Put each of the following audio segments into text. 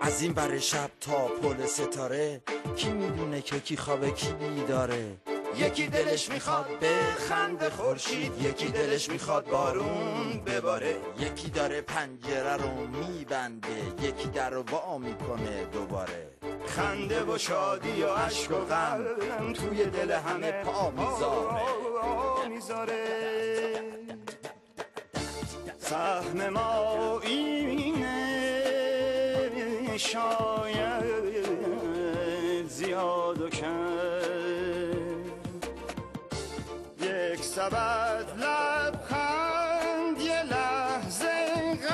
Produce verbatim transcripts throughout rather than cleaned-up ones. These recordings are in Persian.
از این بر شب تا پل ستاره، کی میدونه که کی خوابه کی بیداره. یکی دلش میخواد به خند خورشید، یکی دلش میخواد بارون بباره. یکی داره پنجره رو میبنده، یکی در رو وا میکنه دوباره. خنده و شادی و عشق و غم توی دل همه پا میذاره. سهم ما اینه شاید زیاد و کم، یک سبد لبخند یه لحظه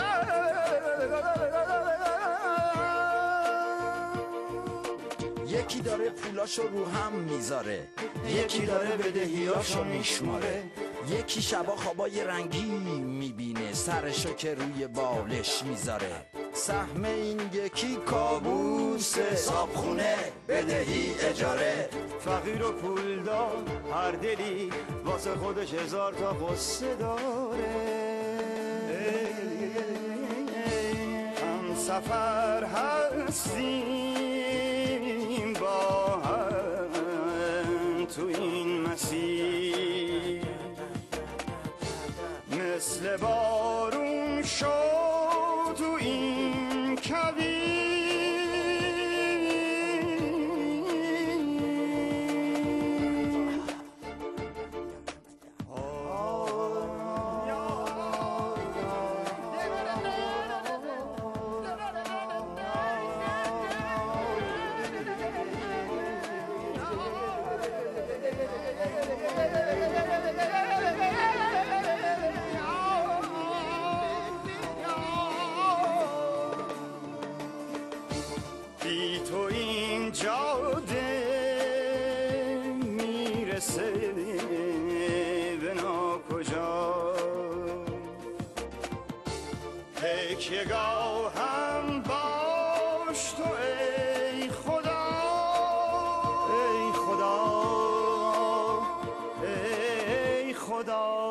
غم. یکی داره پولاشو رو هم میذاره، یکی داره بدهیاشو میشماره. یکی شبا خوابای رنگی میبینه، سرشو که روی بالش میذاره. سهم این یکی کابوسه، صابخونه بدهی اجاره. فقیر و پولدار هر دلی واسه خودش هزار تا قصه داره. هم سفر هستیم با هم تو این مسیر، مثل بارون شد تو این کویر. بی تو این جاده میرسه به ناکجا. تکیه‌گاه هم باش تو ای خدا، ای خدا، ای خدا،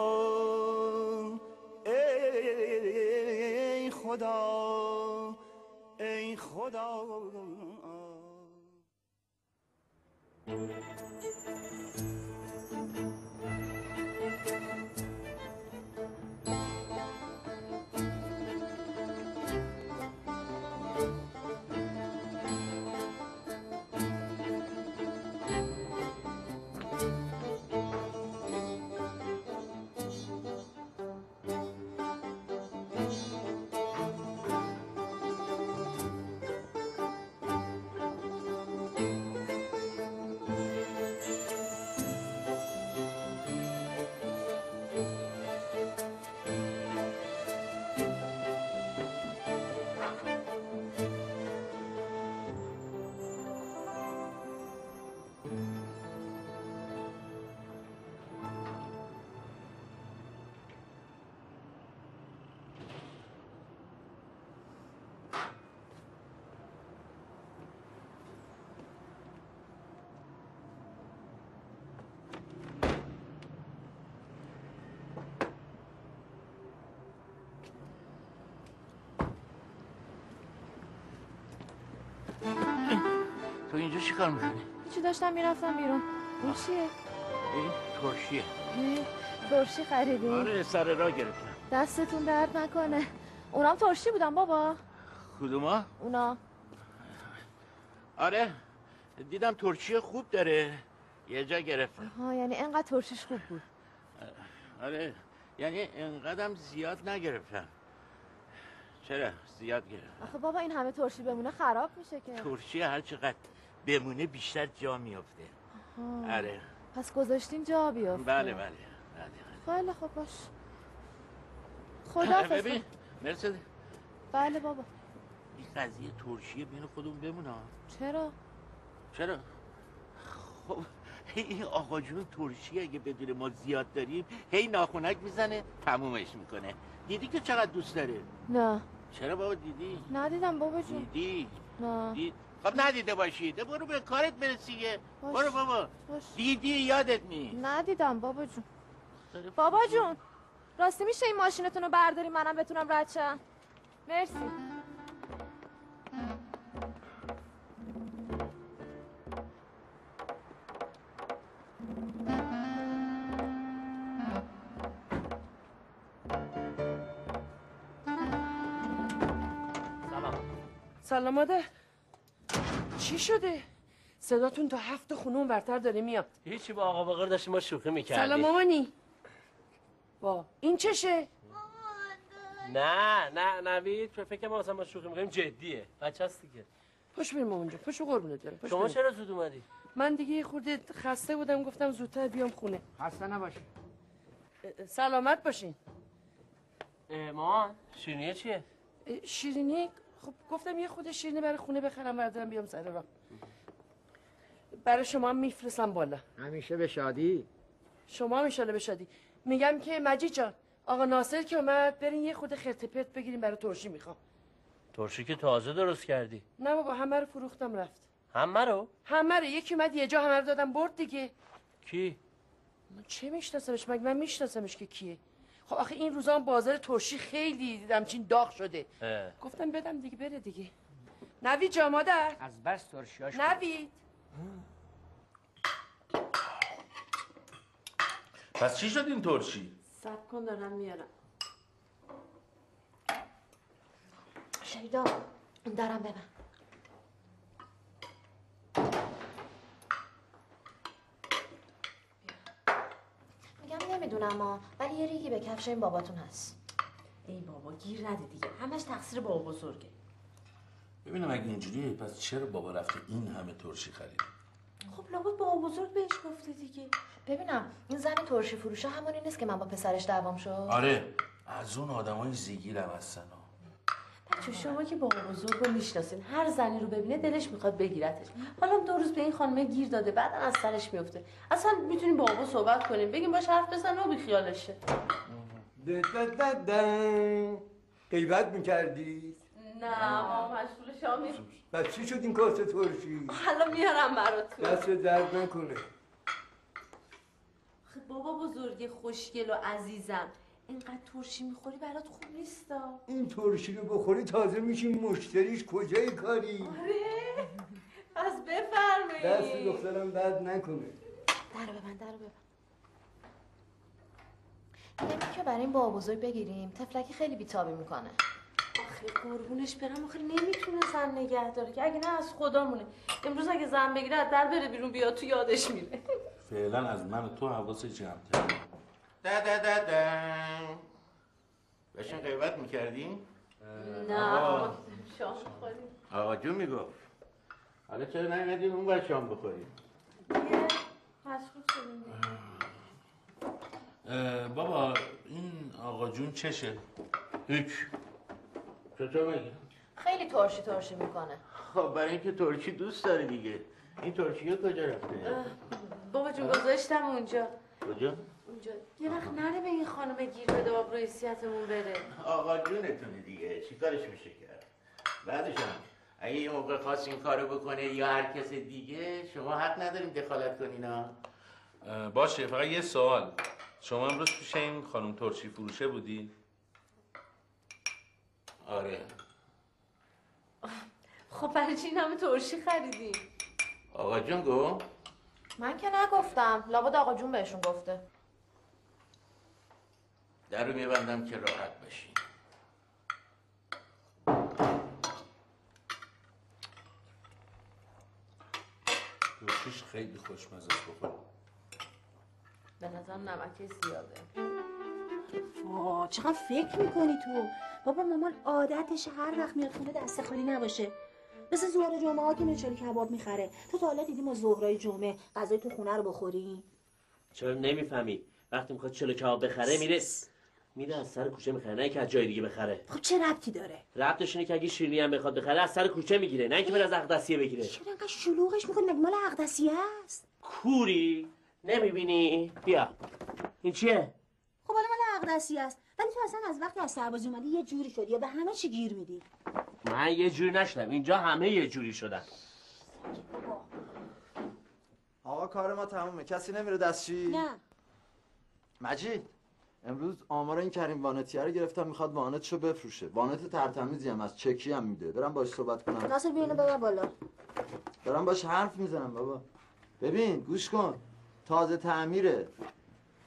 ای خدا، ای خدا. تو اینجا چی کار میکنی؟ هیچی، داشتم میرفتم بیرون. این چیه؟ این ترشیه. ترشی خریدی؟ آره سر راه گرفتم. دستتون درد نکنه. اونام ترشی بودن بابا؟ کدوما؟ اونا. آره دیدم ترشی خوب داره، یه جا گرفتم. ها یعنی انقدر ترشیش خوب بود؟ آره یعنی انقدرم زیاد نگرفتم. چرا زیاد گرفتم؟ آخه بابا این همه ترشی بمونه خراب میشه که. ترشی هر چقدر بمونه بیشتر جا میفته. آره پس گذاشتین جا بیفته. بله بله بله. خیلی خوب باش. خدا ببین مرسد. بله بابا. این قضیه ترشیه بین خودمون بمونه. چرا؟ چرا؟ خب این آقا جون ترشی اگه بدون ما زیاد داریم هی ناخونک میزنه تمومش میکنه. دیدی که چقدر دوست داره؟ نه. چرا بابا دیدی؟ ندیدم بابا جون. دیدی؟ نه. دید؟ خب ندیده باشی، ده برو به کارت برسیه. برو بابا. باش. دیدی یادت نی؟ ندیدم بابا جون. بابا جون راستی میشه این ماشینتون رو برداری منم بتونم رد شم؟ مرسی. سلام مادر. چی شده؟ صداتون تا هفت خونون ورتر داره میاد. هیچی با آقا بقر داشتیم ما شوخی میکردیم. سلام مامانی. با این چشه؟ نه نه نوید فکر کنم مثلا ما شوخی میکنیم جدیه. بچه هست دیگه. پشت بریم اونجا. پشت قربونت برم. شما چرا زود اومدی؟ من دیگه یه خورده خسته بودم گفتم زودتر بیام خونه. خسته نباشی. سلامت باشین. مامان شیرینیه چیه؟ شیرینی خب گفتم یه خود شیرینی برای خونه بخرم بردارم بیام سر راه. برای شما هم میفرستم بالا. همیشه به شادی. شما هم انشالله به شادی. میگم که مجید جان آقا ناصر که اومد برین یه خود خرت پرت بگیریم برای ترشی میخوام. ترشی که تازه درست کردی. نه بابا همه رو فروختم رفت. همه رو؟ همه رو یکی اومد یه جا همه رو دادم برد دیگه. کی؟ من چه میشناسمش؟ مگه من میشناسمش که کیه؟ خب آخه این روزا بازار ترشی خیلی دیدم چین داغ شده. اه. گفتم بدم دیگه بره دیگه. نوید جا مادر. از بس ترشیاش نوید. پس چی شد این ترشی؟ صبر کن دارم میارم. شیدا درم ببن. میگم نمیدونم ها ولی یه ریگی به کفش این باباتون هست. ای بابا گیر نده دیگه همش تقصیر بابا بزرگه. ببینم اگه اینجوریه پس چرا بابا رفته این همه ترشی خرید؟ خب لابد بابا بزرگ بهش گفته دیگه. ببینم این زن ترشی فروشه همونی نیست که من با پسرش دعوام شد. آره از اون آدمای زیگیرم هستن. بچه شما که بابا بزرگ رو میشناسین هر زنی رو ببینه دلش میخواد بگیرتش. حالا دو روز به این خانمه گیر داده بعدا از سرش میفته. اصلا میتونیم با بابا صحبت کنیم بگیم باش حرف بزن و بیخیالش شه. غیبت میکردی؟ نه ما مشغول شامیم. بس چی شد این کاسه ترشی؟ حالا میارم براتون. دست درد نکنه. خب بابا بزرگ خوشگل و عزیزم اینقدر ترشی میخوری برات خوب نیستا. این ترشی رو بخوری تازه میشی مشتریش کجای کاری؟ آره پس بفرمایید. دست دخترم درد نکنه. درو ببند درو ببند. میگم که برای این بابا بزرگ بگیریم تفلکی خیلی بیتابی میکنه. آخه قربونش برم آخه نمیتونه زن نگه داره که اگه نه از خدا مونه. امروز اگه زن بگیره از در بره بیرون بیاد تو یادش میره. فعلا از من و تو حواس جمع‌تر. ده ده ده ده باشین غیبت میکردیم؟ نه بابا شام بخوریم. آقا جون میگفت حالا چرا نمیدیم اون بر شام بخوریم؟ دیگه مشغول شدیم دیگه. بابا این آقا جون چشه؟ هیچ چطور بگیم؟ خیلی ترشی ترشی میکنه. خب برای اینکه ترشی دوست داره دیگه. این ترشی ها کجا رفته؟ بابا جون گذاشتم اونجا. کجا؟ اونجا یه وقت نره به این خانم گیر بده آب رو حیثیتمون بره. آقا جونتونه دیگه چی کارش میشه کرد؟ بعدش هم اگه یه موقع خواست این کارو بکنه یا هر کس دیگه شما حق نداریم دخالت کنین ها. باشه فقط یه سوال شما امروز پیش این خانم ترشی فروشه بودی؟ آره. خب برای چی این همه ترشی خریدیم؟ آقا جون گفت؟ من که نگفتم لابد آقا جون بهشون گفته. در رو میبندم که راحت باشین. ترشیش خیلی خوشمزه است بخور. به نظر نمکه زیاده. واه چقدر فکر میکنی تو؟ بابا مامان عادتش هر وقت میاد خونه دست خالی نباشه. مثل ظهر جمعه ها که نوچاری کباب میخره. تو تا حالا دیدی ما ظهرای جمعه غذای تو خونه رو بخوریم؟ چرا نمیفهمی؟ وقتی میخواد چلو کباب بخره میره میره از سر کوچه میخره نه اینکه از جای دیگه بخره. خب چه ربطی داره؟ ربطش اینه که اگه شیرینی هم بخواد بخره از سر کوچه میگیره نه اینکه بره از اقدسیه بگیره. چرا انقدر شلوغش میکنی؟ مگه مال اقدسیه است؟ کوری نمیبینی؟ بیا این چیه؟ خب حالا مال اقدسیه است. ولی تو اصلا از وقتی از سربازی اومدی یه جوری شدی یا به همه چی گیر میدی؟ من یه جوری نشدم اینجا همه یه جوری شدن. آقا کار ما تمومه کسی نمیره دستشی؟ نه مجید امروز آمار این کریم وانتیه رو گرفتم میخواد وانتشو بفروشه. وانت ترتمیزی هم از چکی هم میده. برم باش صحبت کنم. ناصر بیا اینو ببر بالا. دارم باش حرف میزنم بابا. ببین گوش کن تازه تعمیره.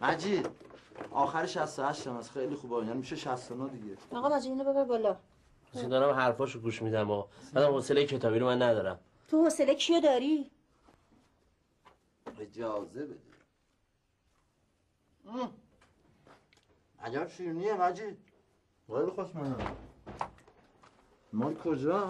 مجید آخر شصت و هشت هم از خیلی خوبه یعنی میشه شصت و نه دیگه. آقا مجید اینو ببر بالا. اصلا دارم حرفاشو گوش میدم و بعدم حوصله کتابی رو من ندارم. تو حوصله کیو داری؟ اجازه بده. عجب شیرینیه مجید. خیلی خوشمزه. مال کجا؟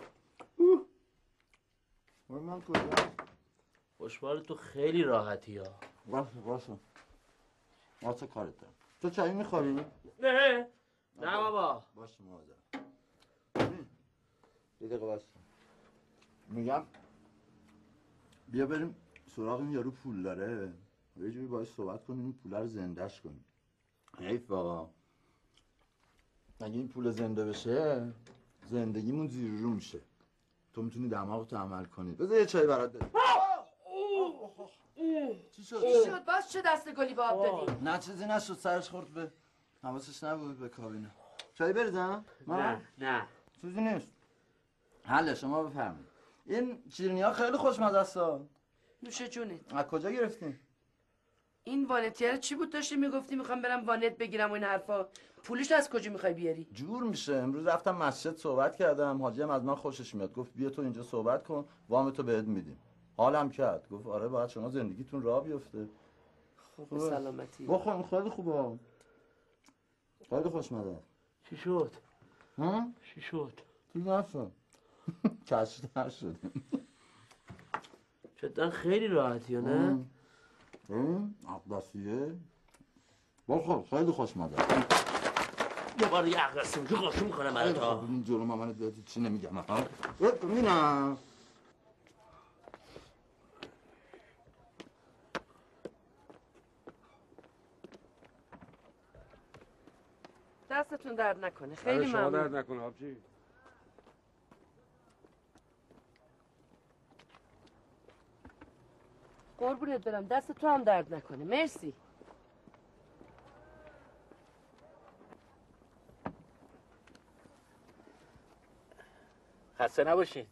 مال من کجا؟ خوشبال تو خیلی راحتی ها. باشه باشه. واسه کارت دارم. تو چایی میخوری؟ نه نه بابا. باشه مادر. یه دقیقه باشه. میگم بیا بریم سراغ این یارو پول داره. یه جوری باید صحبت کنیم این پول رو زندهش کنیم. حیف واقعا. اگه این پول زنده بشه زندگیمون زیر رو میشه. تو میتونی دماغتو عمل کنی. بذار یه چای برات بدم. چی شد؟ چی شد؟ باز چه دست گلی با آب دادی؟ نه چیزی نشد، سرش خورد به حواسش نبود به کابینه. چای بریزم؟ نه نه چیزی نیست. حله شما بفرمایید. این شیرینی ها خیلی خوشمزه است. نوش جونت. از کجا گرفتین؟ این وانتیه چی بود داشتی میگفتی میخوام برم وانت بگیرم و این حرفا؟ پولش از کجا میخوای بیاری؟ جور میشه. امروز رفتم مسجد صحبت کردم، حاجی هم از من خوشش میاد، گفت بیا تو اینجا صحبت کن وام تو بهت میدیم. حالم کرد، گفت آره باید شما زندگیتون راه بیفته. خب به سلامتی. بخور خیلی خوبه. خیلی خوشمزه. چی شد؟ ها؟ چی شد؟ چی نشد؟ کشف نشد. جدا خیلی راحتی ها نه؟ این عبدالسیه بخور خیلی خوشمزه. یه بار یه عقرسیم جو قاشو میکنم برات ها. این جلو مامانت بیاد چی نمیگم ها. ببینم دستتون درد نکنه. خیلی شما ممنون. درد نکنه آبجی. قربونت برم. دست تو هم درد نکنه. مرسی. خسته نباشین.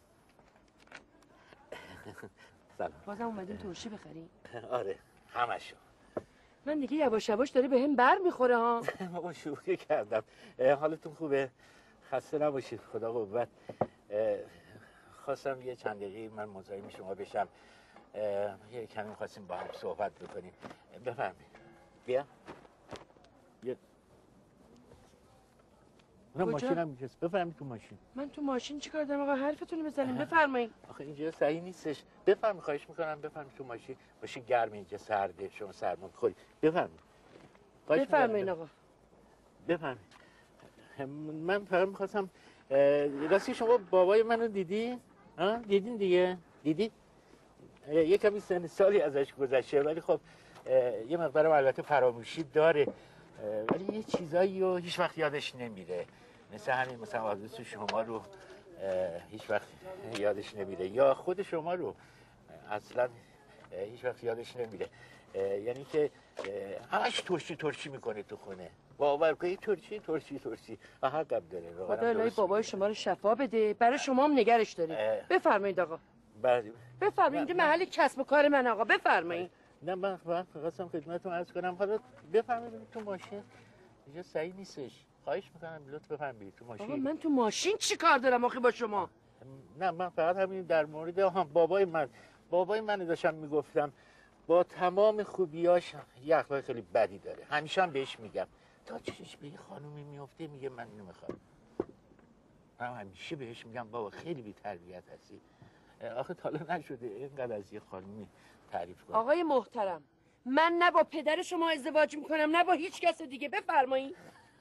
سلام. بازم اومدیم ترشی بخریم؟ آره همشو. من دیگه یواش یواش داره به هم بر میخوره ها. بابا شوخی کردم. حالتون خوبه؟ خسته نباشید. خدا قوت. خواستم یه چند دقیقه من مزاحم شما بشم. یه کمی خواستیم با هم صحبت بکنیم. بفرمایید. بیا. بیا. نه ماشین هم اینجاست. بفرمایید تو ماشین. من تو ماشین چیکار دارم آقا؟ حرفتون رو بزنیم. بفرمایید. آخه اینجا صحیح نیستش. بفرمایید خواهش میکنم بفرمایید تو ماشین. ماشین گرمه اینجا سرده. شما سرما می‌خورید. بفرمایید. بفرمایید آقا. بفرمایید. من فقط می‌خواستم راستی شما بابای منو دیدی؟ ها؟ دیدین دیگه؟ دیدی؟ یه کمی سن سالی ازش گذشته ولی خب یه مقدارم البته فراموشی داره ولی یه چیزایی رو هیچ وقت یادش نمیره. مثل همین مثلا آدرس شما رو هیچ وقت یادش نمیره یا خود شما رو اصلا هیچ وقت یادش نمیره. یعنی که همش ترشی ترشی میکنه تو خونه. باور کنید ترشی ترشی ترشی حقم داره. خدا الهی بابای شما رو شفا بده. برای شما هم نگرش داریم. بفرمایید آقا. بله. بفرمایید. اینجا محل کسب و کار من آقا. بفرمایید. نه من فقط خواستم خدمتتون عرض کنم حالا بفرمایید تو ماشین اینجا صحیح نیستش. خواهش میکنم لطف بفرمایید تو ماشین. آقا من تو ماشین چی کار دارم آخه با شما؟ نه من فقط همین در مورد ها بابای من بابای من داشتم میگفتم با تمام خوبیاش یه اخلاق خیلی بدی داره. همیشه هم بهش میگم تا چشش به یه خانومی میفته میگه من اینو میخوام. من همیشه بهش میگم بابا خیلی بی تربیت هستی. آخه تا حالا نشده اینقدر از یه خانومی تعریف کنم. آقای محترم من نه با پدر شما ازدواج میکنم نه با هیچ کس دیگه. بفرمایید.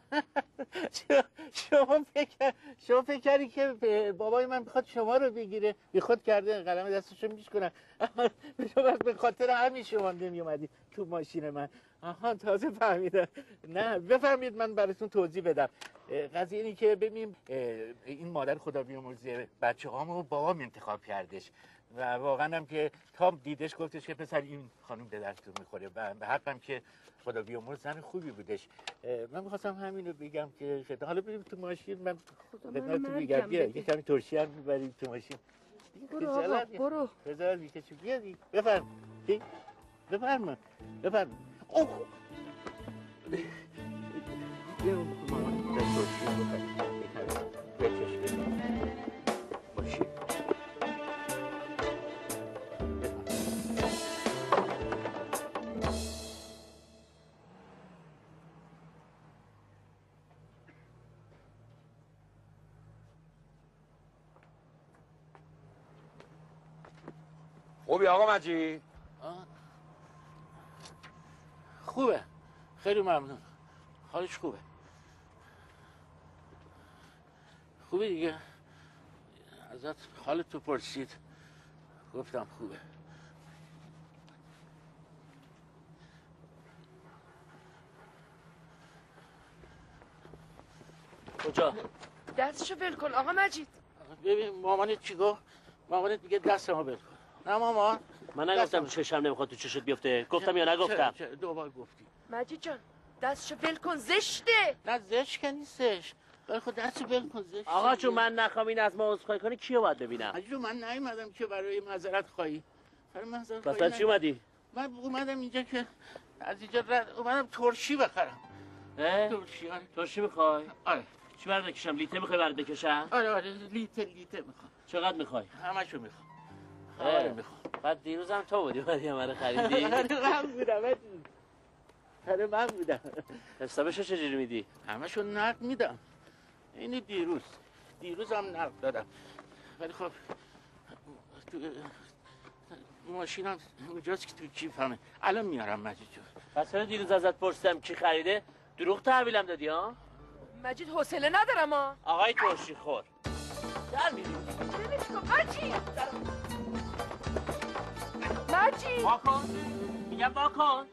شما فکر شما فکر کردی که بابای من میخواد شما رو بگیره بیخود کرده قلم دستشو میشکنن. شما به خاطر همین شما نمیومدی تو ماشین من. آها تازه فهمیدم. نه بفرمایید من براتون توضیح بدم. قضیه اینه که ببینیم این مادر خدا بیامرزه بچه‌هامو بابام انتخاب کردش و واقعا هم که تا دیدش گفتش که پسر این خانم به دردتون میخوره و به حقم که خدا بیامرز زن خوبی بودش. من میخواستم همین رو بگم که خدا حالا بریم تو ماشین من خدمتتون میگم بیا یه کمی ترشی هم میبریم تو ماشین. برو آقا برو. بذار میکشی بیا دی بفرم بفرم بفرم. اوه بیا مامان در ترشی بفرم بکشی خوبی آقا مجید؟ خوبه، خیلی ممنون. حالش خوبه. خوبه دیگه. ازت حالت تو پرسید، گفتم خوبه. کجا؟ دستشو ول کن آقا مجید. ببین مامانت چی گفت؟ مامانت میگه دستمو ول کن. نه مامان، من نگفتم چشم نمیخواد تو چشت بیفته. گفتم یا نگفتم؟ چه چه دوبار گفتی. مجید جان دستشو ول کن، زشته. نه زشت که نیستش. ولی خود دستو ول کن زشت. آقا چون من نخوام این از ما عذرخواهی کنی کیو باید ببینم؟ عجیبه من نیومدم که برای معذرت خواهی. برای معذرت مثلا خواهی چی اومدی؟ من اومدم اینجا که از اینجا رد اومدم ترشی بخرم. اه؟ ترشی آره. ترشی میخوای؟ آره. چی برات بکشم؟ لیته میخوای برات بکشم؟ آره آره لیته لیته میخوام. چقدر میخوای؟ همشو میخوام. آره آره میخوام. بعد دیروز هم تو بودی بعد یه من خریدی؟ آره من بودم. آره من بودم. حسابشو چجوری میدی؟ همشو نقد میدم. این دیروز دیروز هم نقد دادم. ولی خب تو ماشینم اونجاست که تو کیفمه. الان میارم مجید جون. پس چرا دیروز ازت پرسیدم کی خریده؟ دروغ تحویلم دادی ها؟ مجید حوصله ندارم ها. آقای ترشی خور. در میری. مجید مجید واکن. میگم واکن.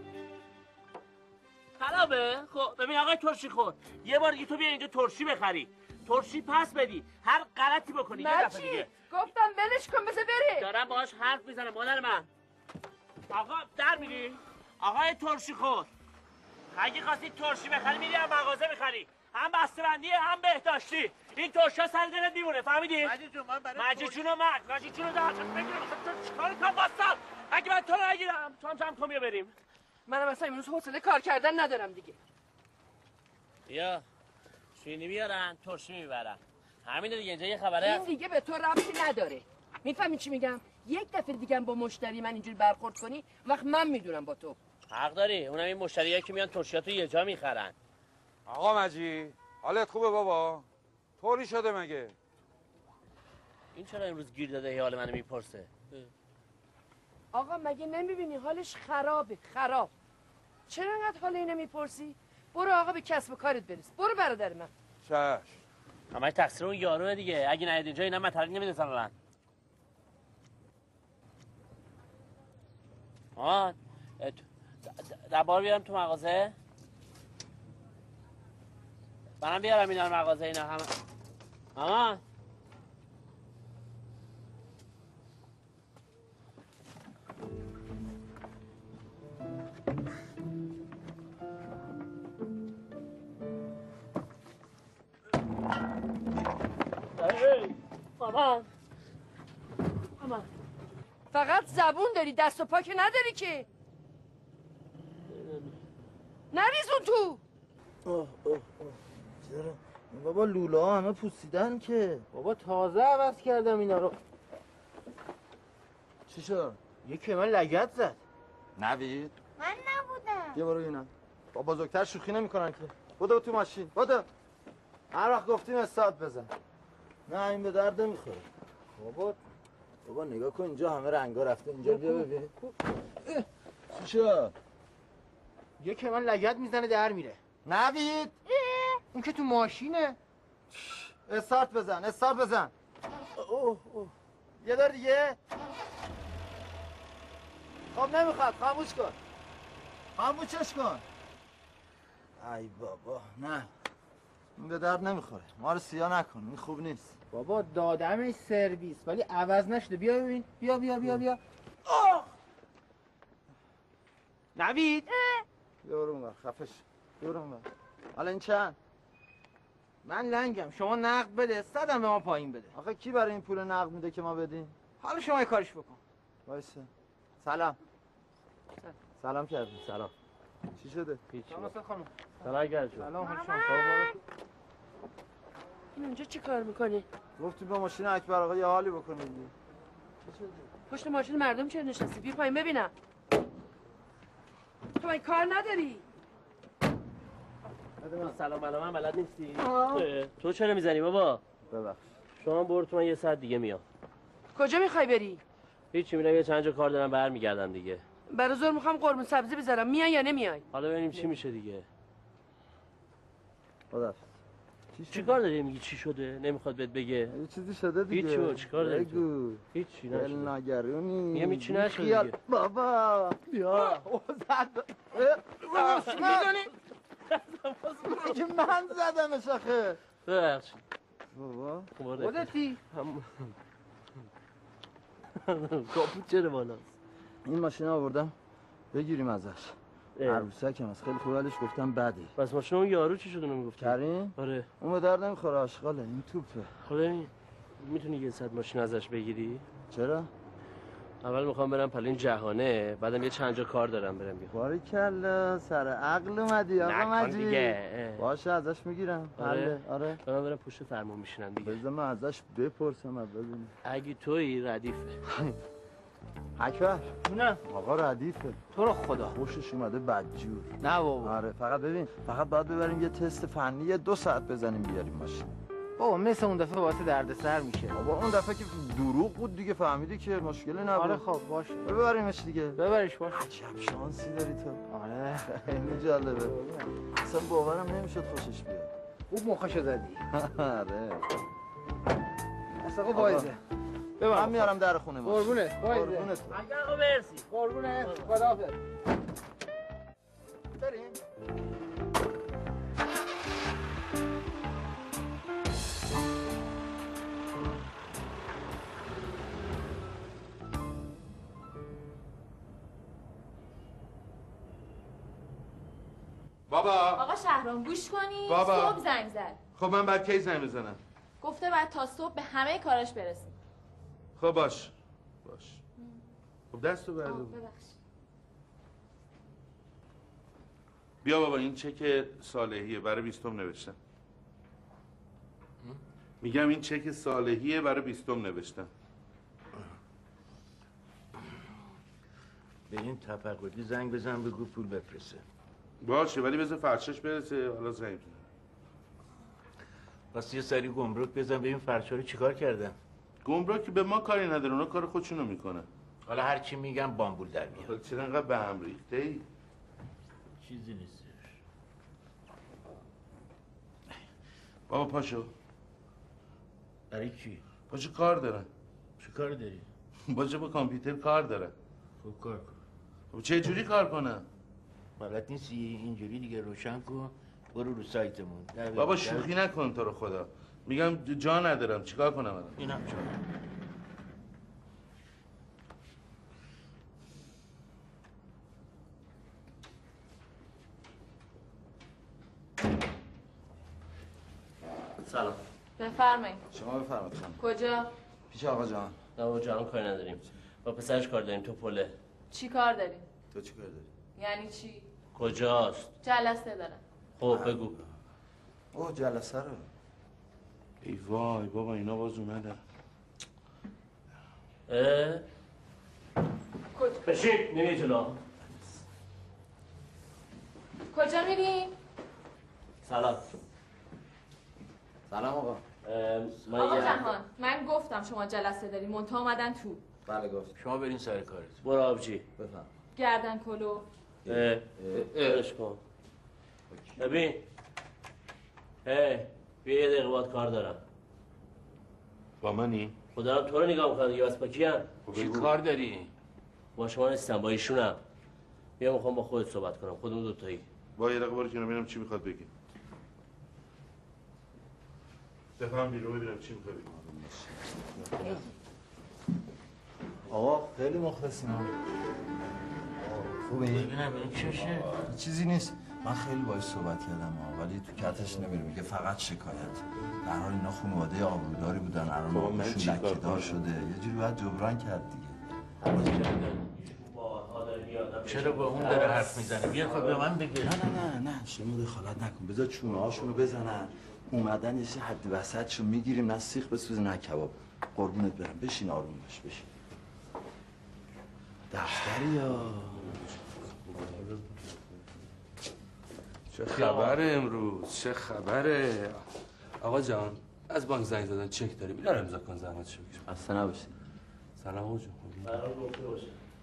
خرابه؟ خب ببین آقای ترشی خور. یه بار دیگه تو بیا اینجا ترشی بخری. ترشی پس بدی. هر غلطی بکنی یه دفعه دیگه. گفتم ولش کن بذار بره. دارم باهاش حرف میزنم مادر من. آقا در میری؟ آقای ترشی خور. اگه خواستی ترشی بخری میری هم مغازه میخری. هم بسته‌بندی هم بهداشتی. این ترشی ها سر دلت میمونه فهمیدی؟ مجید جون من برای مجید جونو مرد. مجید جونو در بگیرم. تو چیکار کنم واسه؟ اگه من تو رو نگیرم تو هم جمع کن بیا بریم. منم اصلا امروز حوصله کار کردن ندارم دیگه. بیا شیرینی بیارن ترشی میبرن. همینه دیگه اینجا یه خبره این دیگه به تو ربطی نداره. میفهمی چی میگم؟ یک دفعه دیگه هم با مشتری من اینجوری برخورد کنی وقت من میدونم با تو. حق داری. اونم این مشتریایی که میان ترشیاتو یه جا میخرن. آقا مجید حالت خوبه بابا؟ طوری شده مگه؟ این چرا امروز گیر داده هی حال منو میپرسه؟ آقا مگه نمیبینی حالش خرابه خراب. چرا انقدر حال اینو میپرسی؟ برو آقا به کسب و کارت برس. برو برادر من. چش. همه تقصیر اون یاروه دیگه. اگه نهید اینجا اینا مطلقی نمیدونن. آه دبار بیارم تو مغازه. منم بیارم اینا رو مغازه اینا همه. آمان مامان مامان فقط زبون داری دست و پا که نداری که. نریزون تو. اوه اوه اوه چرا؟ بابا لوله ها همه پوسیدن که. بابا تازه عوض کردم اینا رو. چی شد؟ یکی من لگد زد. نوید؟ من نبودم. بیا برو اینا. با بزرگتر شوخی نمیکنن که. بدو تو ماشین. بدو. هر وقت گفتیم استاد بزن. نه این به درد نمیخوره. بابا بابا نگاه کن اینجا همه رنگا رفته. اینجا بیا ببین. چی شد؟ یکی من لگد میزنه در میره. نوید؟ اون که تو ماشینه. استارت بزن استارت بزن. اوه اوه یه دار دیگه. خب نمیخواد خاموش کن. خاموشش کن. ای بابا نه این به درد نمیخوره. ما رو سیاه نکن این خوب نیست. بابا دادمش سرویس ولی عوض نشده. بیا ببین. بیا بیا بیا بیا. نوید بیا برو اونور خفش. بیا برو اونور. حالا این چند؟ من لنگم شما نقد بده صدم به ما پایین بده. آخه کی برای این پول نقد میده که ما بدیم؟ حالا شما یه کارش بکن. وایسا. سلام. سلام کردیم سلام. چی شده؟ هیچی. سلام خانم. سلام گرد شد. سلام حال شما. این اونجا چی کار میکنی؟ گفتیم با ماشین اکبر آقا یه حالی بکنیم دیگه. چی شده؟ پشت ماشین مردم چرا نشستی؟ بیا پایین ببینم. تو این کار نداری؟ سلام علیکم من بلد نیستی؟ تو چرا میزنی بابا؟ ببخش. شما برو تو من یه ساعت دیگه میام. کجا میخوای بری؟ هیچی، میرم یه چند جا کار دارم برمیگردم دیگه. برای زور میخوام قرمه سبزی بذارم، میای یا نمیای؟ حالا ببینیم چی میشه دیگه. خدا چی کار داری میگی چی شده؟ نمیخواد بهت بگه. یه چیزی شده دیگه. هیچی، چی کار داری بگو. هیچی دل نشده. نگرونی. میگم هیچی نشده خیال. دیگه. بابا بیا. او زد. میدونی؟ که من زدمش آخه. ببخشید. بابا خودتی؟ کاپوت چرا بالاست؟ این ماشین آوردم بگیریم ازش. عروسکم از خیلی خوبالش گفتم بده. بس ماشین اون یارو چی شد اونو میگفتی؟ کریم؟ آره. اون به درد نمیخوره آشغاله این توپه. حالا میتونی یه صد ماشین ازش بگیری؟ چرا؟ اول میخوام برم پلین جهانه، بعدم یه چند جا کار دارم برم بیام. باریکلا سر عقل اومدی آقا نکن مجید. دیگه. باشه ازش میگیرم. آره. آره. من برم پشت فرمون میشینم دیگه. بذار من ازش بپرسم اول ببینم. اگه تویی ردیفه. اکبر نه آقا ردیفه. تو رو خدا خوشش اومده بدجور. نه بابا. آره فقط ببین فقط باید ببریم یه تست فنی یه دو ساعت بزنیم بیاریم ماشین. بابا مثل اون دفعه واسه دردسر میشه. بابا اون دفعه که دروغ بود دیگه فهمیدی که مشکلی نبود. آره خب باشه. ببریمش دیگه. ببریش باشه. عجب شانسی داری تو. آره خیلی جالبه. اصلا باورم نمیشد خوشش بیاد. خوب مخشو زدی. آره. اصلا آقا بایزه. من میارم در خونه ما. قربونه بایزه. قربونه تو. آقا مرسی. قربونه خداحافظ. بریم. بابا آقا شهرام گوش کنی. بابا. صبح زنگ زد. خب من بعد کی زنگ بزنم؟ گفته بعد تا صبح به همه کاراش برسیم. خب باش باش. خب دستو بردار. ببخشید. بیا بابا این چک صالحیه برای بیستم نوشتم. میگم این چک صالحیه برای بیستم نوشتم. به این تفقدی زنگ بزن بگو پول بفرسته. باشه ولی بذار فرشش برسه حالا زنگ بزن. واسه یه سری گمرک بزن ببین فرشا رو چیکار کردن. گمرک به ما کاری نداره اونا کار خودشونو میکنن. حالا هر چی میگم بامبول در میاد. چرا انقدر به هم ریخته ای؟ چیزی نیستش. بابا پاشو. برای چی؟ پاشو کار دارن. چی کار داری؟ باشه با کامپیوتر کار دارن. خب کار کن. خب چه جوری کار کنم؟ بلد نیستی اینجوری دیگه روشن کن برو رو سایتمون. بابا شوخی نکن تو رو خدا. میگم جا ندارم چیکار کنم الان؟ اینم جا. سلام. بفرمایید. شما بفرمایید خانم. کجا؟ پیش آقا جان. نه با جان کاری نداریم. با پسرش کار داریم تو پله. چی کار داری؟ تو چی کار داری؟ یعنی چی؟ کجاست؟ جلسه دارم. خب بگو. اوه جلسه رو. ای وای بابا اینا باز اومدن. اه؟ کجا؟ بشین نمیه جلو. کجا میریم؟ سلام. سلام آقا. من آقا یه- جهان من گفتم شما جلسه داری منتها اومدن تو. بله گفت. شما برین سر کارت. برو آبجی. بفهم. گردن کلو. اه ارش کن. ببین هی بیا یه دقیقه باید کار دارم. با منی؟ خدا دارم تو رو نگاه میکنم دیگه بس با کیم؟ چی کار داری؟ با شما نیستم با ایشونم. بیا میخوام با خودت صحبت کنم خودمون دوتایی. با یه دقیقه برو کنار ببینم چی میخواد بگی. بفهم بیرون ببینم چی میخواد بگی. آقا خیلی مخلصیم آقا. خوبه این؟ ببینم این چشه؟ چیزی نیست. من خیلی باهاش صحبت کردم ها ولی تو کتش نمیره میگه فقط شکایت. در حال اینا خانواده آبروداری بودن الان بابا من آبروشون چیکار لکه‌دار کنم؟ شده. یه جوری باید جبران کرد دیگه. چرا با اون داره حرف میزنه؟ بیا خود به من بگه. نه نه نه نه شما دخالت نکن. بذار چونه هاشونو بزنن. اومدن یه چیز حد وسطشو میگیریم نه سیخ بسوزه نه کباب. قربونت برم بشین آروم باش بشین. دفتری یا چه خبره امروز؟ چه خبره؟ آقا جان از بانک زنگ زدن چک داری بیار امضا کن زحمت شو بکش. اصلا نباشید. سلام حاجی. قرار گفته باشه.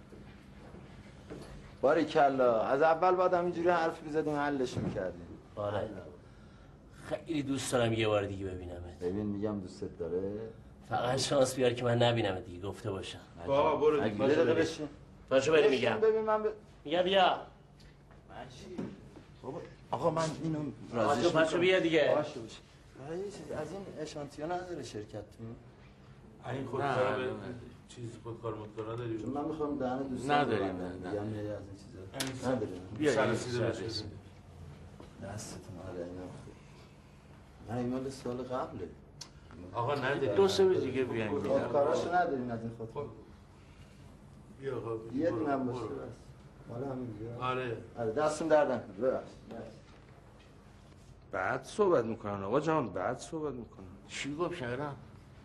باریکلا، از اول بعد همینجوری حرف میزدیم حلش میکردیم. آره. خیلی دوست دارم یه بار دیگه ببینمت. ببین میگم دوستت داره. فقط شانس بیار که من نبینمت دیگه، گفته باشم. بابا برو دیگه. یه دقیقه بشین. پاشو بریم میگم. ببین من ب... میگم بیا. ماشی. بابا آقا من اینو راضیش میکنم. پاشو بیا دیگه. باشه باشه. از این اشانتیون نداره شرکتتون؟ این خودکارا به چیز خودکار مدکارا داری؟ چون من میخوام دهن دوستان نداریم، ببندم. نه، نه. میگم یه از این چیزا نداریم. بیا سرسیده یه باشه. سرسیده. دستتون آره اینا خوب. نه این مال سال قبله. آقا نداری. دو سه روز دیگه بیایم. خودکاراشو نداریم از این خودکار. بیا آقا. یه دونه هم باشه بس. مال همین دیگه. آره. آره دستم درد نکنه. ببخشید. بعد صحبت میکنن آقا جان، بعد صحبت میکنن. چی گفت شهرام؟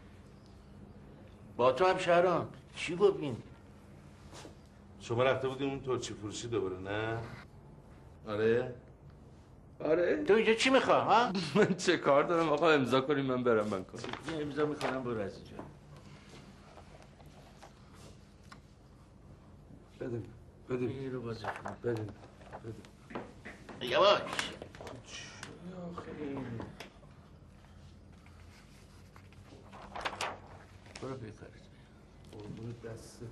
با تو هم شهرام چی گفت این؟ شما رفته بودیم اون ترچی فروشی دوباره نه؟ آره؟ آره؟ تو اینجا چی میخواه ها؟ من چه کار دارم آقا، امضا کنیم من برم من کنم. یه امضا میکنم برو از اینجا. بدیم بدیم این رو بازی کن. بدیم بدیم. یواش. برو بیکارت. قربون دسته.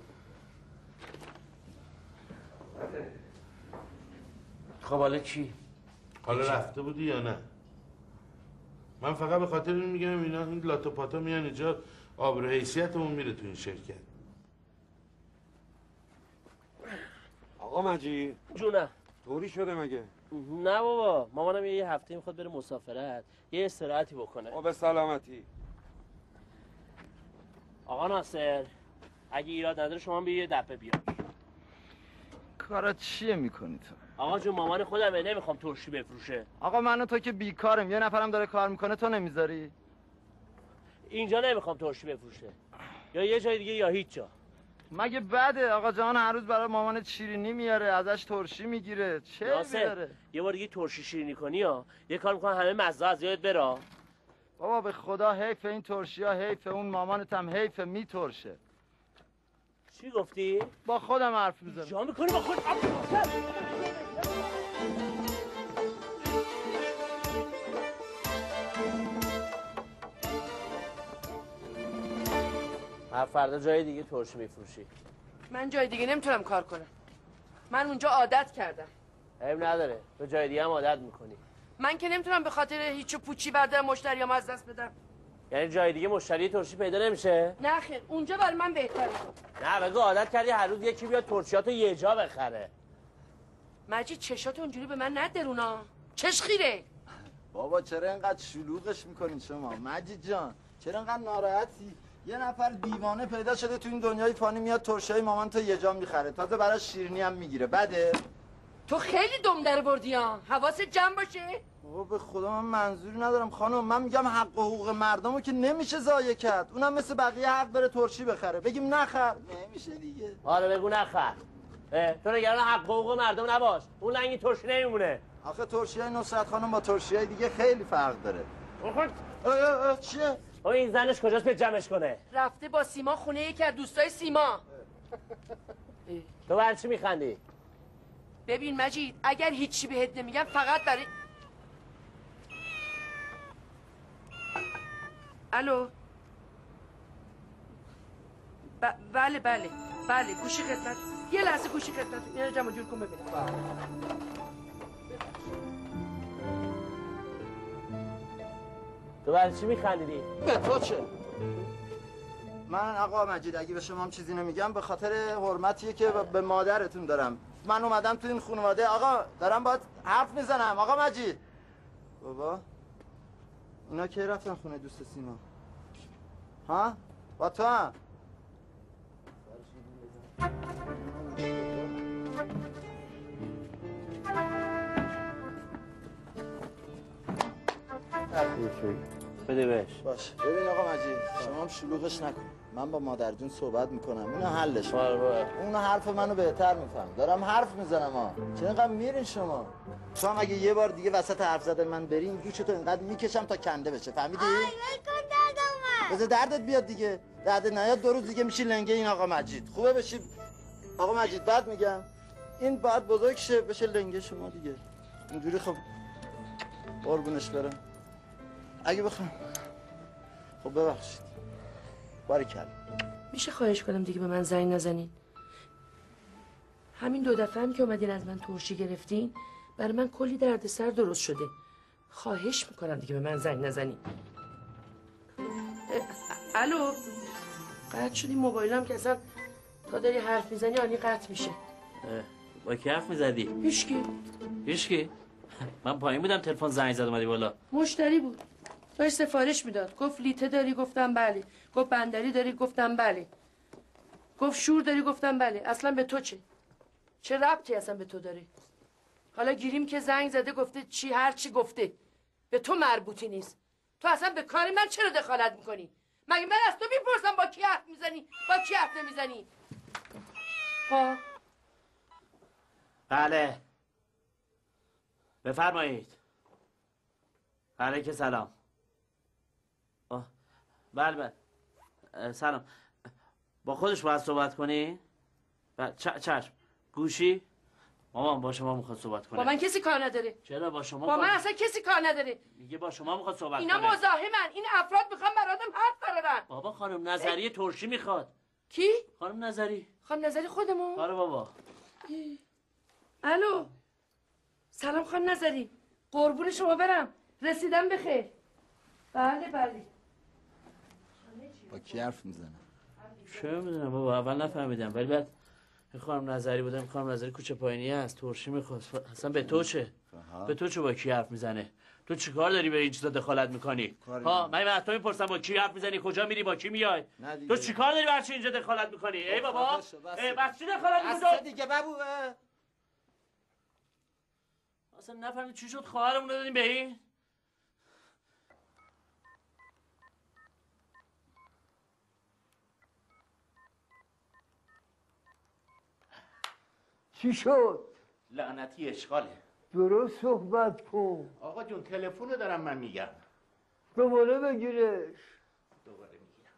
خب حالا چی؟ حالا رفته بودی یا نه؟ من فقط به خاطر این میگم اینا این لاتا پاتا میان اینجا آبرو حیثیتمون میره تو این شرکت. آقا مجید جونم. طوری شده مگه؟ نه بابا، مامانم یه هفته میخواد بره مسافرت، یه استراحتی بکنه. آقا به سلامتی. آقا ناصر اگه ایراد نداره شما بیا یه دپه بیا. کارا چیه میکنی تو؟ آقا جون مامان خودمه، نمیخوام ترشی بفروشه. آقا من و تو که بیکارم، یه نفرم داره کار میکنه تو نمیذاری؟ اینجا نمیخوام ترشی بفروشه. یا یه جای دیگه یا هیچ جا. مگه بده آقا جان هر روز برای مامانت شیرینی میاره، ازش ترشی میگیره. چه ناصر میاره؟ یه بار دیگه ترشی شیرینی کنی ها، یه کار میکنم همه مزه از یادت بره. بابا به خدا حیف این ترشی ها، حیف اون مامانت هم حیف میترشه. چی گفتی؟ با خودم حرف میزنم. جا میکنی با خود. هر فردا جای دیگه ترشی میفروشی. من جای دیگه نمیتونم کار کنم. من اونجا عادت کردم. عیب نداره، تو جای دیگه هم عادت میکنی. من که نمیتونم به خاطر هیچ پوچی بردارم مشتریام از دست بدم. یعنی جای دیگه مشتری ترشی پیدا نمیشه؟ نه خیر، اونجا برای من بهتره. نه بگو عادت کردی هر روز یکی بیاد ترشیاتو یه جا بخره. مجید چشاتو اونجوری به من ندرونا. چش خیره. بابا چرا اینقدر شلوغش میکنین شما؟ مجید جان چرا اینقدر ناراحتی؟ یه نفر دیوانه پیدا شده تو این دنیای فانی میاد ترشیای مامان تو یه جا میخره، تازه براش شیرینی هم میگیره. بده؟ تو خیلی دم در بردی ها. حواست جمع باشه. بابا به خدا من منظوری ندارم خانم، من میگم حق و حقوق مردمو که نمیشه ضایع کرد. اونم مثل بقیه حق بره ترشی بخره. بگیم نخر نمیشه دیگه. آره بگو نخر. تو نگران حق و حقوق مردم نباش، اون لنگی ترشی نمیمونه. آخه ترشیای نصرت خانم با ترشیای دیگه خیلی فرق داره. آخه چیه؟ او این زنش کجاست به جمعش کنه؟ رفته با سیما خونه یکی از دوستای سیما. تو برای چی میخندی؟ ببین مجید اگر هیچی بهت نمیگم فقط برای الو ب... بله بله بله گوشی خدمت یه لحظه گوشی خدمت یه جمع جور کن ببینم. تو برای چی میخندیدی؟ به تو چه؟ من آقا مجید اگه به شما هم چیزی نمیگم به خاطر حرمتیه که به مادرتون دارم. من اومدم تو این خانواده آقا دارم باید حرف میزنم. آقا مجید بابا اونا کی رفتن خونه دوست سیما؟ ها؟ با تو هم؟ بده بهش. باش ببین آقا مجید شما هم شلوغش نکن، من با مادر جون صحبت میکنم اینو حلش میکنم. اون حرف منو بهتر میفهم، دارم حرف میزنم ها. چرا اینقدر میرین شما؟ تو هم اگه یه بار دیگه وسط حرف زدن من بری این گوشتو اینقدر میکشم تا کنده بشه، فهمیدی؟ آی ول کن دادم بذار دردت بیاد دیگه. دردت نیاد دو روز دیگه میشی لنگه این آقا مجید. خوبه بشی آقا مجید؟ بعد میگم این بعد بزرگ شه بشه لنگه شما دیگه. اینجوری خب قربونش برم. اگه بخوام خب ببخشید. باریکلا. میشه خواهش کنم دیگه به من زنگ نزنین؟ همین دو دفعه هم که اومدین از من ترشی گرفتین برای من کلی دردسر درست شده. خواهش میکنم دیگه به من زنگ نزنین. الو، قطع شدی موبایلم که اصلا تا داری حرف میزنی آنی قطع میشه. با کی حرف میزدی؟ هیچکی. هیچکی؟ من پایین بودم تلفن زنگ زد اومدی بالا. مشتری بود داشت سفارش میداد. گفت لیته داری؟ گفتم بله. گفت بندری داری؟ گفتم بله. گفت شور داری؟ گفتم بله. اصلا به تو چه؟ چه ربطی اصلا به تو داری؟ حالا گیریم که زنگ زده گفته چی هر چی گفته به تو مربوطی نیست. تو اصلا به کار من چرا دخالت میکنی؟ مگه من از تو میپرسم با کی حرف میزنی با کی حرف نمیزنی؟ ها بله بفرمایید. علیک سلام. آه. بله بله سلام. با خودش باید صحبت کنی؟ بله چ- چشم. گوشی؟ مامان با شما میخواد صحبت کنه. با من کسی کار نداره. چرا با شما؟ با من اصلا کسی کار نداره. میگه با شما میخواد صحبت اینا کنه. اینا مزاحمن. این افراد میخوان برادم حرف برادن. بابا خانم نظری ترشی میخواد. کی؟ خانم نظری. خانم نظری خودمون؟ آره بابا. الو سلام خانم نظری، قربون شما برم. رسیدم بخیر. بله بله. با کی حرف میزنه؟ چه میدونم بابا، اول نفهمیدم ولی بعد این خانم نظری بودم. خانم نظری کوچه پایینی است، ترشی میخواد. اصلا به تو چه؟ به تو چه با کی حرف میزنه؟ تو چیکار داری به این چیزا دخالت میکنی؟ ها من از تو میپرسم با کی حرف میزنی؟ کجا میری؟ با کی میای؟ تو چیکار داری برچی اینجا دخالت میکنی؟ ای بابا ای بس چی دخالت میکنی؟ دیگه بابا. اصلا نفهمید چی شد خواهرمون رو دادیم به این؟ چی شد؟ لعنتی اشغاله. درست صحبت کن. آقا جون تلفن رو دارم من میگم. دوباره بگیرش. دوباره میگیرم.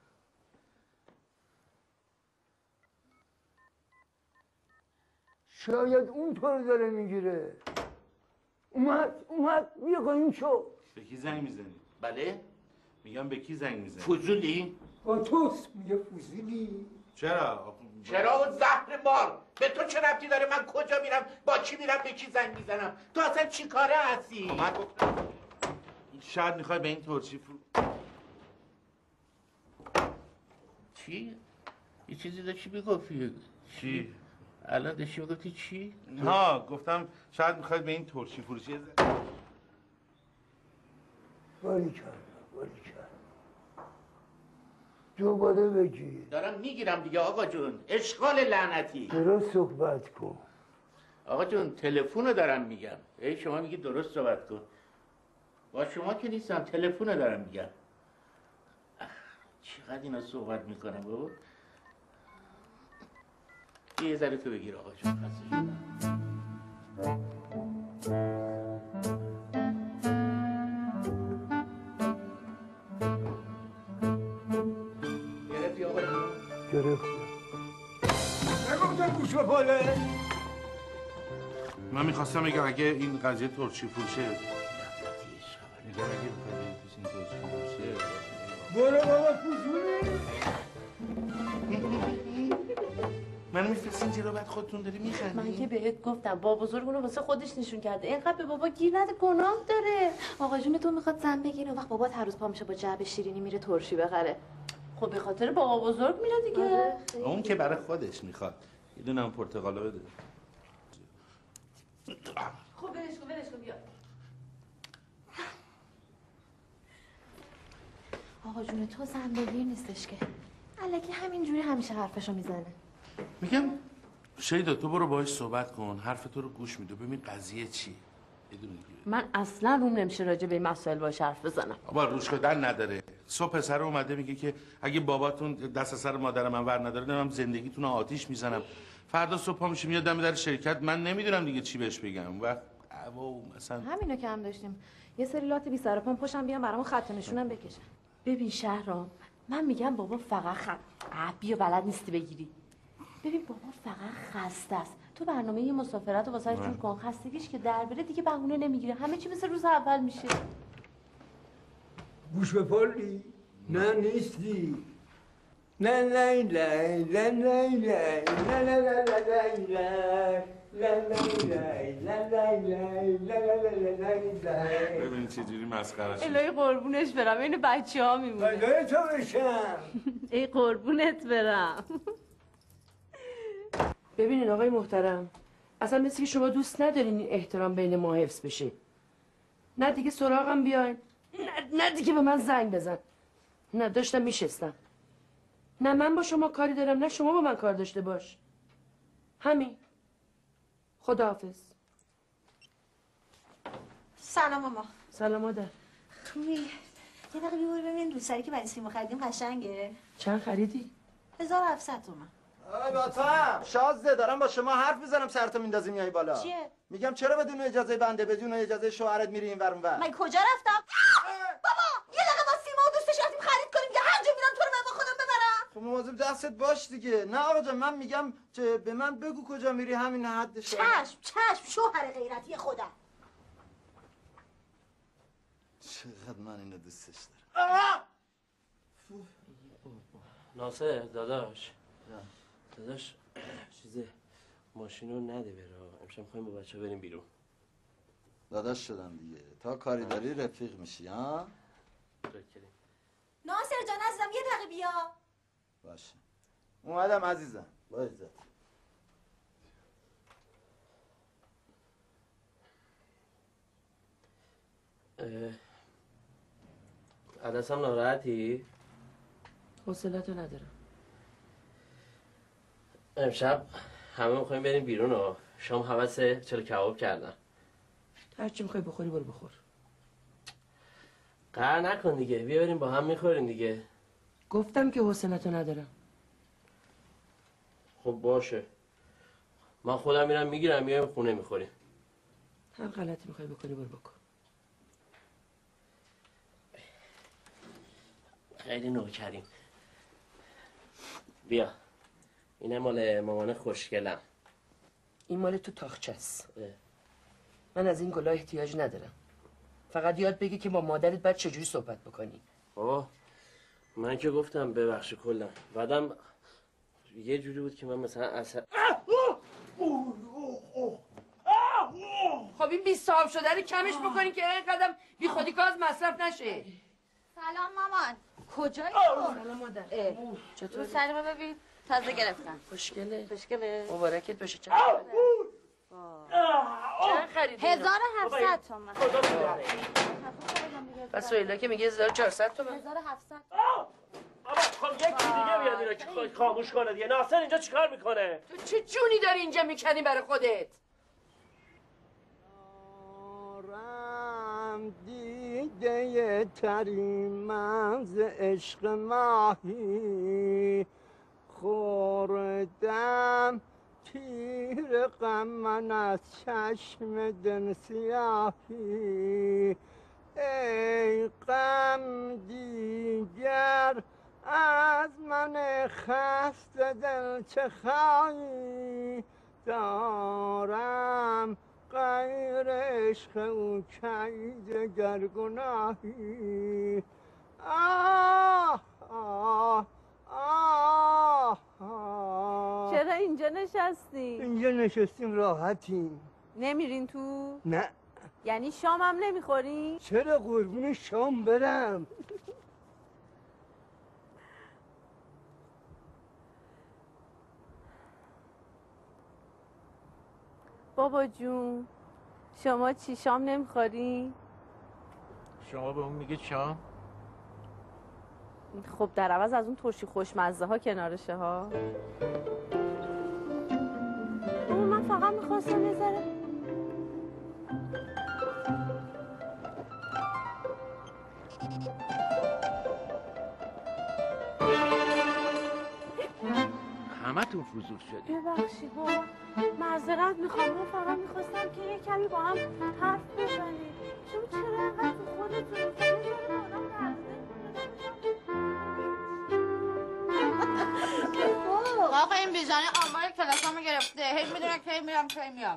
شاید اون تو رو داره میگیره. اومد اومد بیا قایم شو. به کی زنگ میزنی؟ بله؟ میگم به کی زنگ میزنی؟ فضولی؟ با توست میگه فضولی. چرا؟ چرا اون زهر مار؟ به تو چه ربطی داره؟ من کجا میرم؟ با کی میرم؟ به کی زنگ میزنم؟ تو اصلا چی کاره هستی؟ من گفتم شاید میخوای به این ترشی فرو. چی؟ یه چیزی داشتی بگفتی. چی؟ الان داشتی بگفتی چی؟ ها گفتم شاید میخوای به این ترشی فروشی. باری کرد باری کرد. دوباره بگیر. دارم میگیرم دیگه آقا جون. اشغال لعنتی. درست صحبت کن. آقا جون تلفن رو دارم میگم. ای شما میگی درست صحبت کن. با شما که نیستم، تلفن رو دارم میگم. چقدر اینا صحبت میکنم بابا. یه ذره تو بگیر آقا جون. خسته شدم. گرفتی آقا جون؟ گرفتم. نگفتم گوش به پاله. من میخواستم بگم اگه این قضیه ترشی فروشه میگم اگه بخوای این ترشی فروشه برو بابا فضولی. منو میفرستین جلو بعد خودتون داری میخندی. من که بهت گفتم با بزرگ اونو واسه خودش نشون کرده. اینقدر به بابا گیر نده، گناه داره. آقا جون تو میخواد زن بگیره اون وقت بابات هر روز پا میشه با جعبه شیرینی میره ترشی بخره. خب به خاطر بابا بزرگ میره دیگه. اون که برای خودش میخواد. یه دونه هم پرتقالا بده. خب ولش کن ولش کن بیا. آقا جون تو زن بگیر نیستش که. الکی همینجوری همیشه حرفشو میزنه. میگم شیدا تو برو باهاش صحبت کن، حرف تو رو گوش میده، ببین قضیه چی. یه دونه دیگه. من اصلا روم نمیشه راجع به این مسائل باهاش حرف بزنم. بابا روش شدن نداره. صبح پسر اومده میگه که اگه باباتون دست سر مادر من ور نداره نمیدونم زندگیتون رو آتیش میزنم. فردا صبح پا میشه میاد دم در شرکت، من نمیدونم دیگه چی بهش بگم. وقت او مثلا همینو که هم داشتیم. یه سری لات بی سر و پا پشم بیان برامون خط نشونم بکشن. ببین شهرام، من میگم بابا فقط خ... اه بیا بلد نیستی بگیری. ببین بابا فقط خسته است. تو برنامه یه مسافرت رو واسه جور کن، خستگیش که در بره دیگه بهونه نمیگیره، همه چی مثل روز اول میشه. گوش به پلی؟ نه نیستی. نه نه نه نه نه نه نه نه نه نه. ببین چجوری مسخره شد. الهی قربونش برم، این بچه ها میمونه. فدای تو بشم. ای قربونت برم. ببینین آقای محترم، اصلا مثل که شما دوست ندارین این احترام بین ما حفظ بشه. نه دیگه سراغم بیاین، نه, نه دیگه به من زنگ بزن. نه داشتم میشستم. نه من با شما کاری دارم، نه شما با من کار داشته باش. همین. خداحافظ. سلام ماما. سلام مادر. خوبی؟ یه دقیقه بیور ببین روسری که برای سیما خریدیم قشنگه. چند خریدی؟ هزار و هفتصد تومن. آی باتم شازده دارم با شما حرف میزنم سرتو میندازی میای بالا. چیه؟ میگم چرا بدون اجازه بنده بدون اجازه شوهرت میری این ور اون ور؟ من کجا رفتم؟ بابا یه دقیقه با سیما و دوستش رفتیم خرید کنیم، یه هر جا میرم تو رو من با خودم ببرم. خب مواظب دستت باش دیگه. نه آقا جان من میگم که به من بگو کجا میری، همین حدش. چشم چشم شوهر غیرتی خودم. چقدر من اینو دوستش دارم. ناصر داداش داداش چیزه ماشینو نده بره، امشب میخوایم با بچه بریم بیرون. داداش شدم دیگه، تا کاری داری رفیق میشی ها. ناصر جان عزیزم یه دقیقه بیا. باشه اومدم عزیزم. با عزت. عدسم ناراحتی؟ حوصله‌تو ندارم. امشب همه میخوایم بریم بیرون و شام حوث چلو کباب کردم. هرچی میخوای بخوری برو بخور. قهر نکن دیگه، بیا بریم با هم میخوریم دیگه. گفتم که حوصله‌تو ندارم. خب باشه، من خودم میرم میگیرم میایم خونه میخوریم. هر غلطی میخوای بکنی برو بکن. خیلی نوکریم. بیا اینه مال مامان خوشگلم. این مال تو تاخچه است. من از این گلا احتیاج ندارم. فقط یاد بگی که با مادرت باید چجوری صحبت بکنی. آه من که گفتم ببخش کلا، بعدم یه جوری بود که من مثلا اصلا خب این بی صاحب شده رو کمش بکنی که اینقدر بی خودی گاز مصرف نشه. سلام مامان. کجایی؟ سلام مادر. چطور؟ رو سریمه ببین تازه گرفتم. خوشگله. خوشگله. مبارکت باشه. چند چند خریدی؟ هزار و هفتصد تومن. بس سویلا که میگه هزار و چهارصد تومن. هزار و هفتصد. بابا خب یکی دیگه بیاد اینو که خاموش کنه دیگه. ناصر اینجا چیکار میکنه؟ تو چه جونی داری اینجا میکنی برای خودت؟ دیده ترین از عشق ماهی خوردم تیر غم من از چشم دل سیاهی ای غم دیگر از من خسته دل چه خواهی دارم غیر عشق او کی دگر گناهی آه آه آه آه. چرا اینجا نشستی؟ اینجا نشستیم راحتیم. نمیرین تو؟ نه. یعنی شام هم نمیخورین؟ چرا قربون شام برم؟ بابا جون شما چی شام نمیخورین؟ شما به اون میگه شام؟ خب در عوض از اون ترشی خوشمزه ها کنارشه ها. بابا من فقط میخواستم یه ذره همه تون فضول شدی. ببخشید بابا معذرت میخوام، من فقط میخواستم که یه کمی با هم حرف بزنیم. شما چرا اینقدر تو خودتون آقا این بیزانه آمار کلاسامو گرفته هی میدونه کی میرم کی میام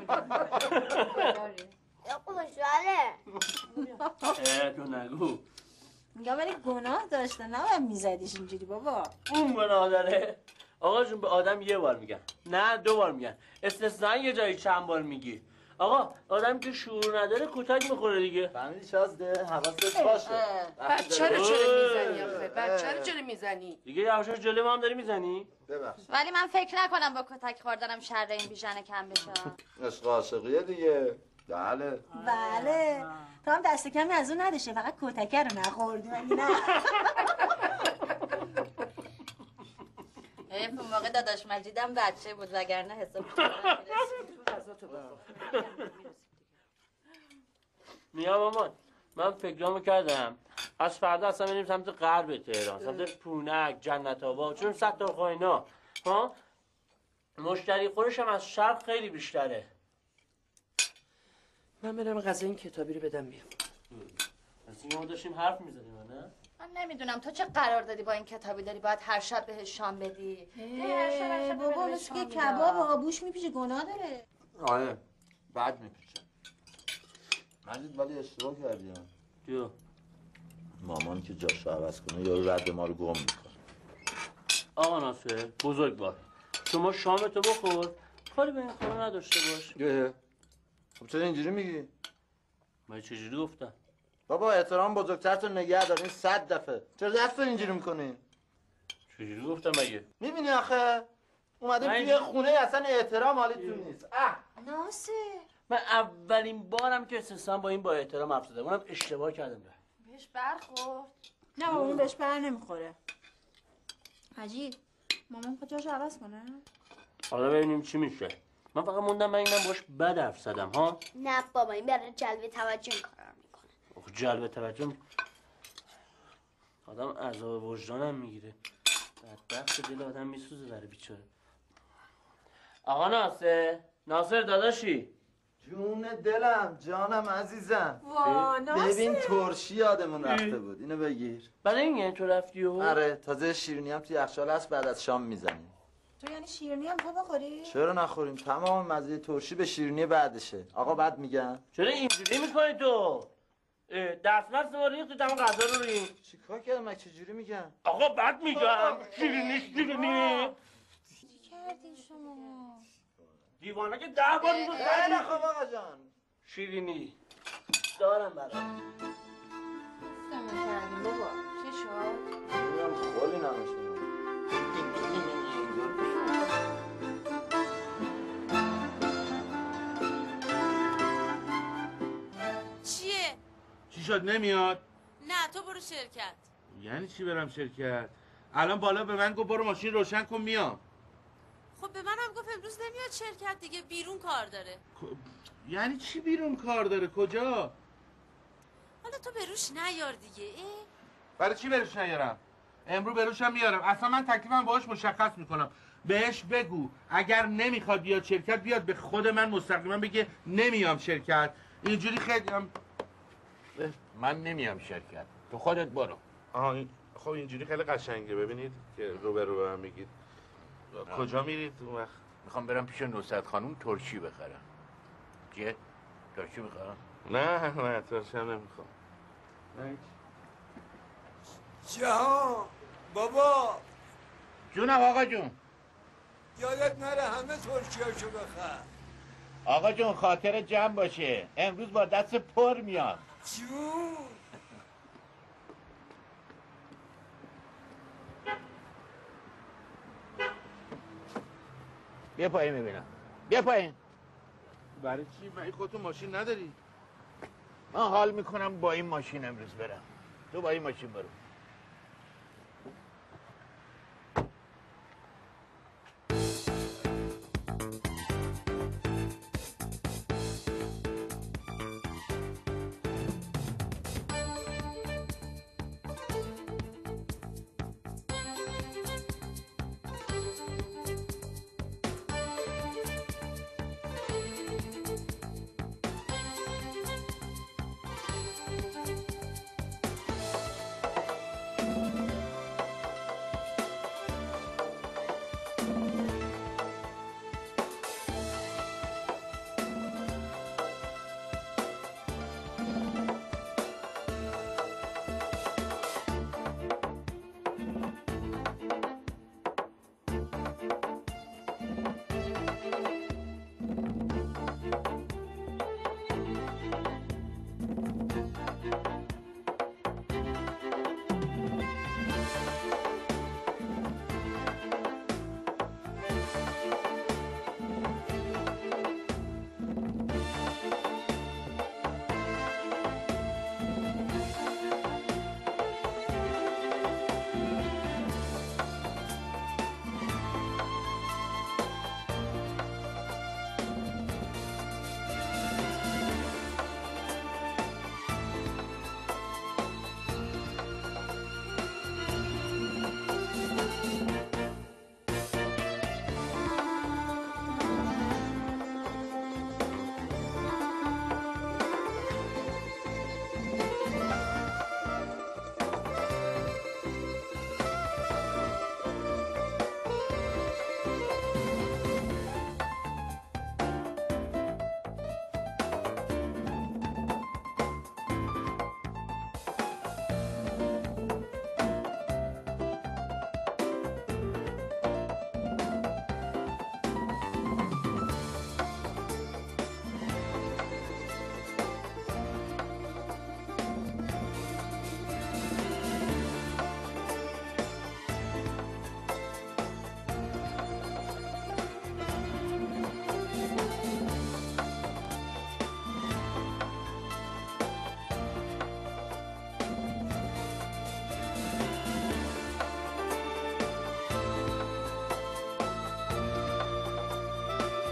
یا خوشحاله اه تو نگو میگم ولی گناه داشته نباید میزدیش اینجوری بابا. اون گناه داره. آقا جون به آدم یه بار میگن نه دو بار میگن استثنا یه جایی چند بار میگی. آقا آدم که شعور نداره کتک میخوره دیگه. فهمیدی شازده حواست باشه. بچه رو چرا میزنی آخه؟ بچه رو چرا میزنی؟ دیگه یواشا جلوی ما هم داری میزنی؟ ببخش. ولی من فکر نکنم با کتک خوردنم شر این بیژن کم بشه. عشق عاشقیه دیگه. بله. بله. تو هم دست کمی از اون نداشته فقط کتکه رو نخوردی ولی نه. اون موقع داداش مجیدم بچه بود وگرنه حساب میا مامان من فکرامو کردم از فردا اصلا بریم سمت غرب تهران سمت پونک جنت آباد چون ستارخان اینا ها مشتری خورش هم از شرق خیلی بیشتره. من برم غذای این کتابی رو بدم بیام. پس ما داشتیم حرف میزدیم نه؟ من نمیدونم تو چه قرار دادی با این کتابی داری باید هر شب بهش شام بدی. بابا مثل که کباب آبوش میپیچه گناه داره. آره بعد میپیچه. مجید ولی اشتباه کردی. جو مامان که جاشو عوض کنه یارو رد ما رو گم میکنه. آقا ناصر بزرگوار شما شامتو بخور کاری به این خانه نداشته باش. خب چرا اینجوری میگی؟ من چجوری گفتم؟ بابا احترام بزرگترتون نگه دار این صد دفعه چرا دستو اینجوری میکنی؟ چجوری گفتم مگه؟ میبینی آخه اومده توی خونه اصلا احترام حالیتون نیست. اه ناصر من اولین بارم که استثنان با این با احترام حرف زدم اونم اشتباه کردم. بهش برخورد. نه بابا اون بهش بر نمیخوره. عجیب مامان خود جاشو عوض کنه؟ حالا ببینیم چی میشه. من فقط موندم من اینم باش بد حرف زدم ها. نه بابا این برای جلب توجه این کارا میکنه. آخه جلب توجه آدم عذاب وجدانم میگیره. بدبخت دل آدم میسوزه برای بیچاره. آقا ناصر ناصر داداشی جون دلم جانم عزیزم. وا ناصر ببین ترشی یادمون رفته بود اینو بگیر. برای این یعنی تو رفتی و آره تازه شیرینی هم توی یخچال هست بعد از شام میزنیم. تو یعنی شیرینی هم تو بخوری؟ چرا نخوریم تمام مزه ترشی به شیرینی بعدشه. آقا بعد میگم چرا اینجوری میکنی تو؟ دست مست ما ریخت تو تمام غذا رو ریخت. چیکار کردم من چجوری میگم؟ آقا بعد میگم شیرینی شیرینی کردین شما؟ دیوانه که ده بار میگم خیلی خوب آقا جان. شیرینی دارم برام. گفتم کردین بابا چی شد؟ میگم خالی نمشه. چیه؟ چی شد نمیاد؟ نه تو برو شرکت. یعنی چی برم شرکت؟ الان بالا به من گفت برو ماشین روشن کن میام. خب به منم گفت امروز نمیاد شرکت دیگه بیرون کار داره. یعنی چی بیرون کار داره کجا؟ حالا تو به روش نیار دیگه. اه؟ برای چی بروش نیارم؟ امرو بروشم میارم. اصلا من تکلیفم باهاش مشخص میکنم. بهش بگو اگر نمیخواد بیاد شرکت بیاد به خود من مستقیما بگه نمیام شرکت. اینجوری خیلی هم من نمیام شرکت تو خودت برو. آها این... خب اینجوری خیلی قشنگه. ببینید که رو به رو به من میگید کجا میرید اون وقت؟ میخوام برم پیش نصرت خانوم ترشی بخرم. چیه؟ ترشی بخرم؟ نه نه ترشی هم نمیخوام. جهان بابا جونم آقا جون. یادت نره همه ترشیاشو بخر. آقا جون خاطر جمع باشه امروز با دست پر میام. جون بیا پایین میبینم. بیا پایین. برای چی؟ من خودتون ماشین نداری؟ من حال میکنم با این ماشین امروز برم. تو با این ماشین برو.